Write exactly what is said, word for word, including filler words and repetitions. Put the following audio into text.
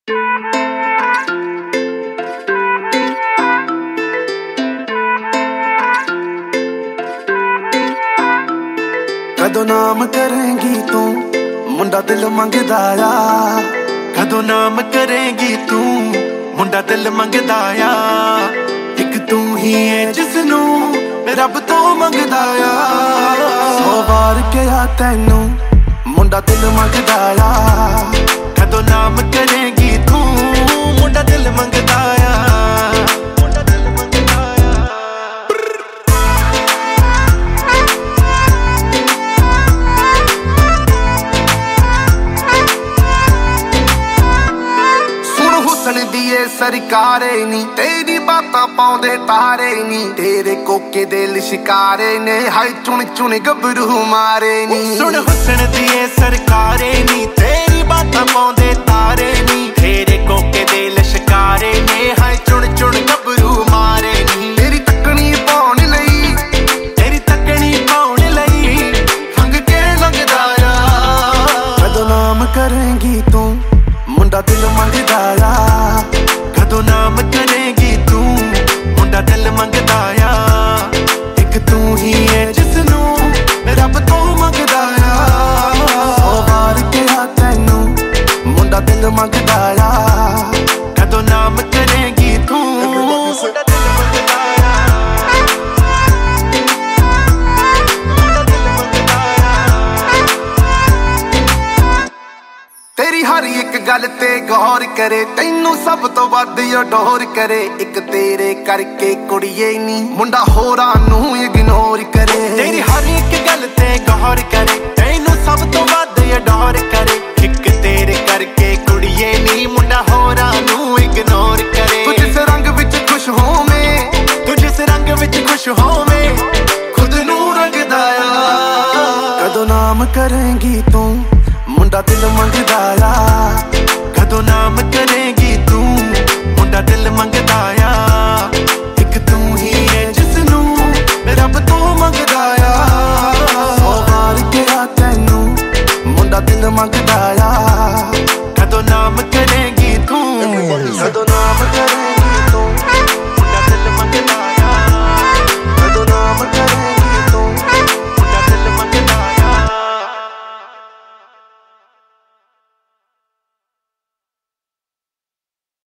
कदों नाम करेंगी तू मुंडा दिल मंगदा आ, कदों नाम करेंगी तू मुंडा दिल मंगदा आ। एक तू ही है जिसनू रब तो मंगदा आ। सौ बार कहा तैनू मुंडा दिल मंगदा आ, कदों नाम करेंगी तू मुंडा दिल मंगदा आ। दिए सरकारे नी तेरी बातां पाउंदे तारे नी, तेरे कोके दिल शिकारे ने हाय चुन चुन गबरू मारे नी। सुन हुस्न दिए सरकारे नी तेरी बातां पाउंदे तारे नी, तेरे कोके दिल शिकारे ने हाय चुन चुन गबरू मारे नी। तेरी तकनी पाउण लई तेरी तकनी पाउण लई हंग के लंघदा आ। कदों नाम करेंगी तू मुंडा दिल मंगदा आ, कदों नाम करेंगी तू मुंडा दिल मंगदा आ। एक तू ही है जिसनू रब तो मंगदा आ। सौ बार कहा तैनू मुंडा दिल मंगदा आ, कदों नाम करेंगी तू मुंडा दिल मंगदा आ। तेरी हर एक गल ते गौर करे तैनू सब तो वध अडोर करे। एक तेरे करके कुड़िए नी मुंडा होरां नू इग्नोर करे। तेरी हर एक गल ते गौर करे तैनू सब तो वध अडोर करे। एक तेरे करके कुड़िए नी मुंडा होरां नू इग्नोर करे। तू जिस रंग विच खुश होवे तू जिस रंग विच खुश होवे खुद नू रंगदा आ। कदों नाम करेंगी तू मुंडा दिल मंगदा आ, कदों नाम करेंगी तू मुंडा दिल मंगदा आ। एक तू ही है जिसनू रब तो मंगदा आ। सौ बार कहा तैनू मुंडा दिल मंगदा आ, कदों नाम करेंगी तू।